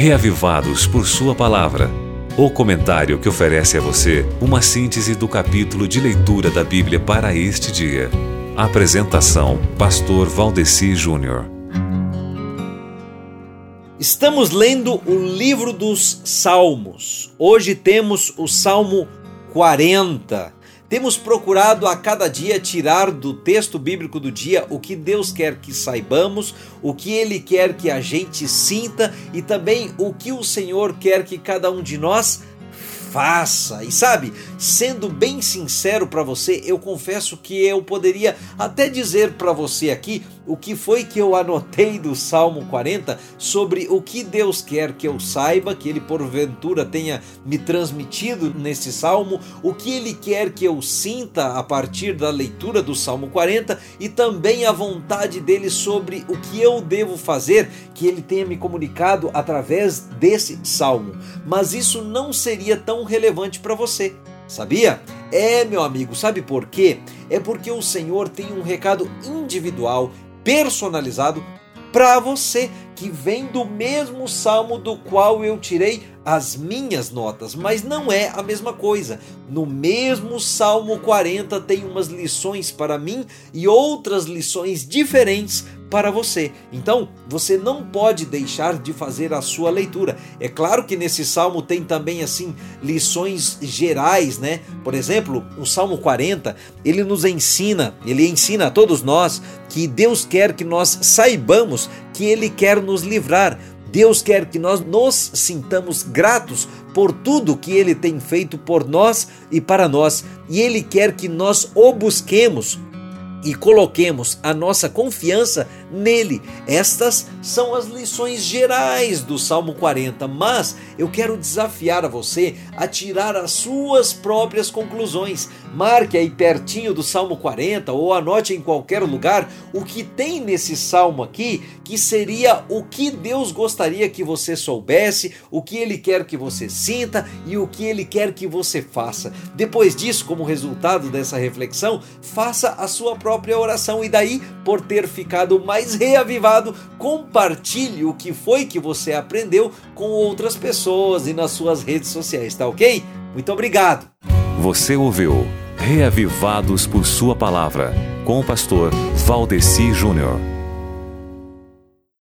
Reavivados por Sua Palavra. O comentário que oferece a você uma síntese do capítulo de leitura da Bíblia para este dia. Apresentação: Pastor Valdeci Júnior. Estamos lendo o livro dos Salmos. Hoje temos o Salmo 40. Temos procurado a cada dia tirar do texto bíblico do dia o que Deus quer que saibamos, o que Ele quer que a gente sinta e também o que o Senhor quer que cada um de nós faça. E sabe, sendo bem sincero para você, eu confesso que eu poderia até dizer para você aqui o que foi que eu anotei do Salmo 40 sobre o que Deus quer que eu saiba, que Ele porventura tenha me transmitido nesse Salmo, o que Ele quer que eu sinta a partir da leitura do Salmo 40 e também a vontade dEle sobre o que eu devo fazer, que Ele tenha me comunicado através desse Salmo. Mas isso não seria tão relevante para você, sabia? Meu amigo, sabe por quê? É porque o Senhor tem um recado individual, personalizado para você, que vem do mesmo salmo do qual eu tirei as minhas notas, mas não é a mesma coisa. No mesmo Salmo 40 tem umas lições para mim e outras lições diferentes para você. Então, você não pode deixar de fazer a sua leitura. É claro que nesse salmo tem também assim lições gerais, né? Por exemplo, o Salmo 40, ele ensina a todos nós que Deus quer que nós saibamos que Ele quer nos livrar. Deus quer que nós nos sintamos gratos por tudo que Ele tem feito por nós e para nós. E Ele quer que nós o busquemos e coloquemos a nossa confiança nele. Estas são as lições gerais do Salmo 40, mas eu quero desafiar a você a tirar as suas próprias conclusões. Marque aí pertinho do Salmo 40 ou anote em qualquer lugar o que tem nesse salmo aqui, que seria o que Deus gostaria que você soubesse, o que Ele quer que você sinta e o que Ele quer que você faça. Depois disso, como resultado dessa reflexão, faça a sua própria oração e daí, por ter ficado mais reavivado, compartilhe o que foi que você aprendeu com outras pessoas e nas suas redes sociais, tá ok? Muito obrigado! Você ouviu Reavivados por Sua Palavra, com o pastor Valdeci Júnior.